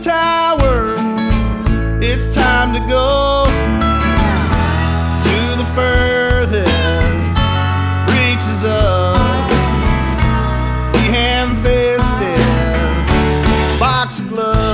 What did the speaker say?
tower. It's time to go to the furthest reaches of the ham-fisted box glove.